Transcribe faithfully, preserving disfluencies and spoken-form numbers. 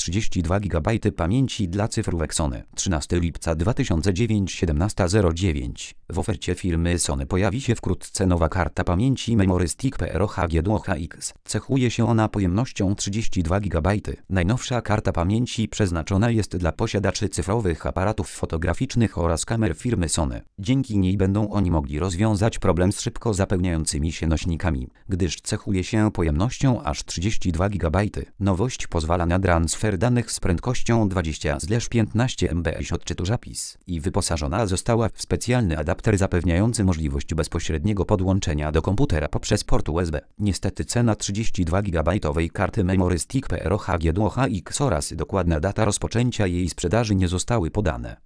trzydzieści dwa gigabajty pamięci dla cyfrówek Sony. trzynastego lipca dwa tysiące dziewięć, siedemnasta zero dziewięć. W ofercie firmy Sony pojawi się wkrótce nowa karta pamięci Memory Stick P R O H G Duo H X. Cechuje się ona pojemnością trzydzieści dwa gigabajty. Najnowsza karta pamięci przeznaczona jest dla posiadaczy cyfrowych aparatów fotograficznych oraz kamer firmy Sony. Dzięki niej będą oni mogli rozwiązać problem z szybko zapełniającymi się nośnikami, gdyż cechuje się pojemnością aż trzydzieści dwa gigabajty. Nowość pozwala na transfer danych z prędkością dwadzieścia do piętnastu megabitów odczytu zapis i wyposażona została w specjalny adapter zapewniający możliwość bezpośredniego podłączenia do komputera poprzez port U S B. Niestety cena trzydzieści dwa gigabajtowej karty Memory Stick P R O H G Duo H X oraz dokładna data rozpoczęcia jej sprzedaży nie zostały podane.